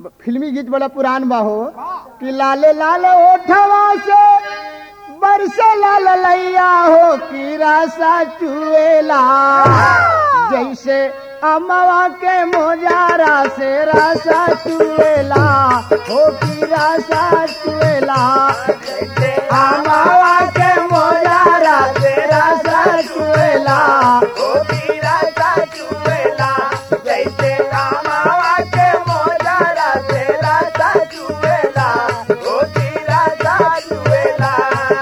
फिल्मी गीत बड़ा पुरान बा हो कि लाले लाल ओठवा से बरसे लाल लैया हो कि रासा चुएला जैसे अमवा के मोजारा से रासा चुएला हो कि रासा चुएला जैसे अमवा के मोजारा से रासा चुएला हो कि रासा चुएला जैसे अमवा के मोजारा से रासा चुएला हो कि रासा चुएला।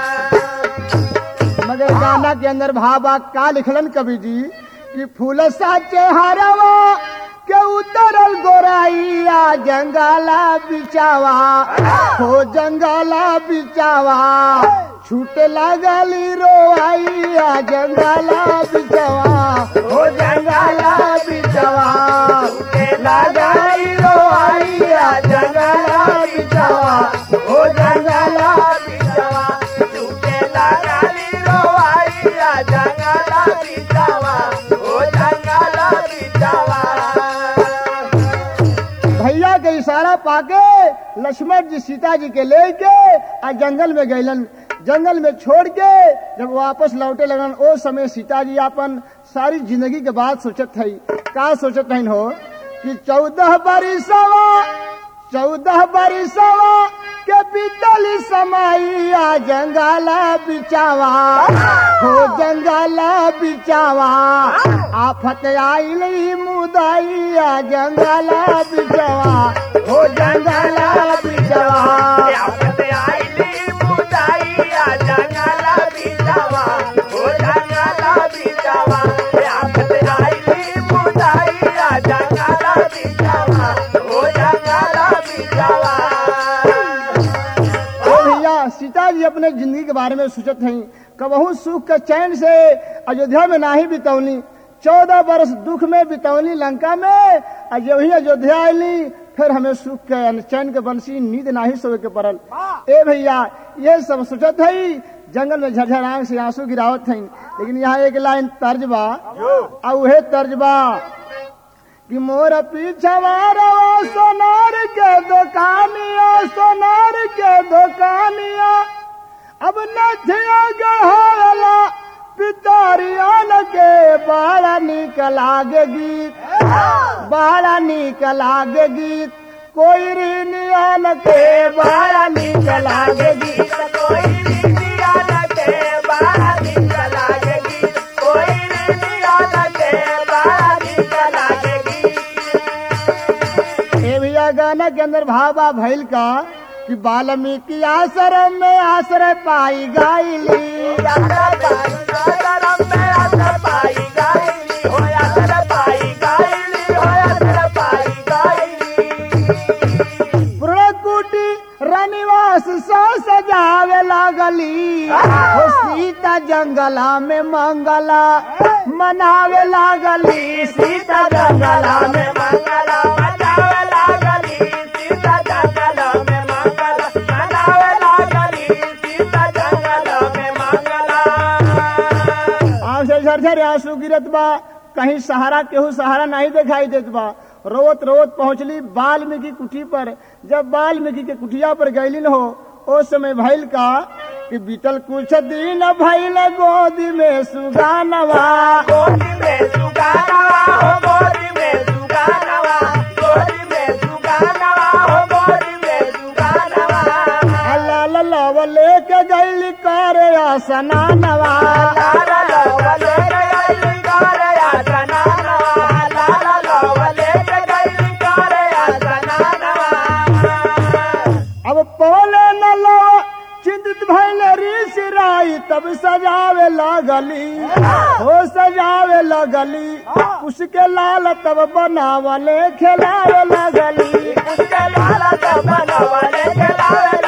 मगर गाना के अंदर भावा का लिखलन कवि जी कि फूल साचे हरवा के उतरल गोराइया जंगला बिचावा हो जंगला बिचावा छूटे लगली रोआइया जंगला बिचावा हो जंगला बिचावा छूटे लगली रोआइया जंगला बिचावा हो जंगला बिचावा छूटे लगली रोआइया जंगला बिचावा हो जंगला बिचावा। भैया के इशारा पाके लक्ष्मण जी सीता जी के लेके आ जंगल में गईलन। जंगल में छोड़ के जब वापस लौटे लगन ओ समय सीता जी अपन सारी जिंदगी के बात सोचत है। का सोचत है हो कि 14 बरिसवा के बीतल समैया जंगला बिचावा हो जंगला बिचावा आफत आइल मुदैया जंगला बिचावा हो जंगला बिचावा आफत आइल मुदैया जंगला बिचावा हो जंगला बिचावा आफत आइल मुदैया जंगला बिचावा हो जंगला बिचावा। सीता जी अपने जिंदगी के बारे में सोचत हैं कबहू सुख के चैन से अयोध्या में नाही बितौली 14 वर्ष दुख में बितौली लंका में वही अयोध्या आईली फिर हमें सुख के चैन के बंसी नींद नाही सोए के पड़ल। ए भैया ये सब सोचत है जंगल में झरझर आंख से आंसू गिरावत है। लेकिन यहाँ एक लाइन तर्जबा और वह तर्जबा कि मोर पीछवा रवा सोनार के दुकानिया सोनार के दुकानिया अब नथिया गढ़ाला पितरियान के बड़ा निक लागे गीत बड़ा निक लागे गीत कोई ऋणियान के बड़ा निक लागे गीत कोई ऋणियान के बड़ा निक लागे गीत कोई ऋणियान के बड़ा निक लागे गाना के अंदर भावा भैल का कि वाल्मीकि आश्रम में आश्रय पाई गायली पूर्णकुटी रनिवास सा सजावे लागली हो सीता जंगला में मंगला मनावे लागली सीता जंगला में मंगला झरझर आंसू गिरत बा कहीं सहारा केहू सहारा नहीं दिखाई देत बा। रोत रोत पहुंचली वाल्मीकि कुटी पर। जब वाल्मीकि के कुटिया पर गईलिन हो उस समय भइल का कि बीतल कुछ दिन भइल गोदी में सुगानवा गोदी में सुगानवा हो गोदी में सुगानवा गोदी में सुगानवा हो गोदी में सुगानवा लाल लव लेके गईली करे स्नानवा तब सजावे लगली हो सजावे लगली उसके लाल तब बनावले खिलावे लगली उसके लाल तब बनावले खिलावे